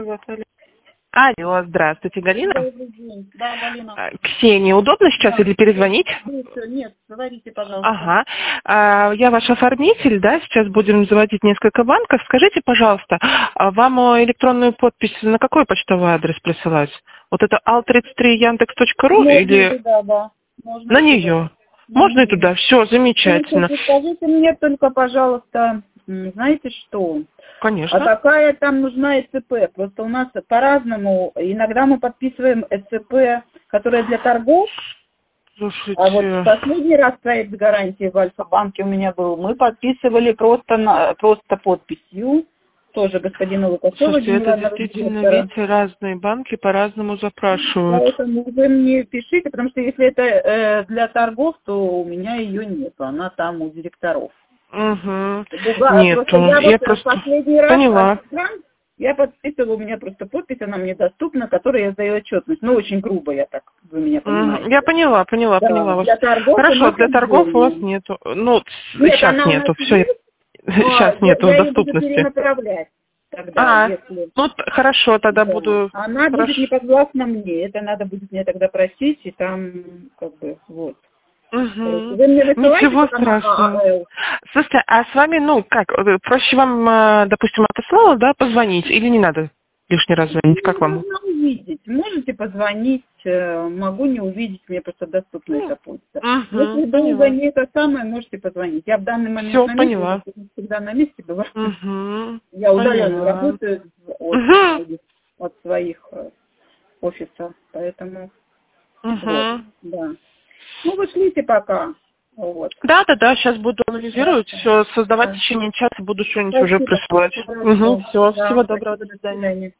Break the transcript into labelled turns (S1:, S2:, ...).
S1: Алло, здравствуйте, Галина.
S2: Добрый день. Да, Галина.
S1: Ксения, удобно сейчас или перезвонить?
S2: Нет, говорите, пожалуйста.
S1: Ага. Я ваш оформитель, да, сейчас будем заводить несколько банков. Скажите, пожалуйста, вам электронную подпись на какой почтовый адрес присылать? Вот это al33yandex.ru
S2: Можно
S1: или
S2: туда, да. Можно
S1: на
S2: туда.
S1: нее? Можно и туда? Все, замечательно.
S2: Скажите мне только, пожалуйста, знаете что? А
S1: Конечно.
S2: какая там нужна СЦП? Просто у нас по-разному. Иногда мы подписываем СЦП, которая для торгов.
S1: Слушайте.
S2: А вот последний раз проект гарантии в Альфа-банке у меня был. Мы подписывали просто подписью. Тоже господина Лукашева.
S1: Слушайте, это действительно, видите, разные банки по-разному запрашивают.
S2: Поэтому вы мне пишите, потому что если это для торгов, то у меня ее нету. Она там у директоров.
S1: Угу.
S2: Просто я вот последний раз
S1: поняла.
S2: Я подписывала, у меня просто подпись, она мне доступна, которой я сдаю отчетность. Ну, очень грубо, я так, вы меня понимаете.
S1: Я поняла вас.
S2: Для торгов
S1: хорошо, для торгов у вас нету. Ну,
S2: нет,
S1: сейчас нету, все. Сейчас нету доступности.
S2: Я буду перенаправлять тогда, если...
S1: Ну, хорошо, тогда буду...
S2: Она будет не подвластна мне, это надо будет мне тогда просить, и там, как бы, вот.
S1: Угу.
S2: Вы мне высылаете,
S1: Ничего страшного. Слушайте, а с вами, ну, как, проще вам, допустим, отослала, да, позвонить, или не надо лишний раз звонить, как вам?
S2: Можно увидеть, можете позвонить, могу не увидеть, мне просто доступна эта почта. Если долго не это самое, можете позвонить. Я в данный момент
S1: Всё,
S2: на
S1: поняла.
S2: месте, всегда на месте бываю. Я
S1: Поняла.
S2: удаленно работаю от своих офисов, поэтому вот, да. Ну, вы шлите пока. Вот.
S1: Да, сейчас буду анализировать, все, создавать в течение часа, буду что-нибудь уже присылать. Все, всего доброго, до свидания.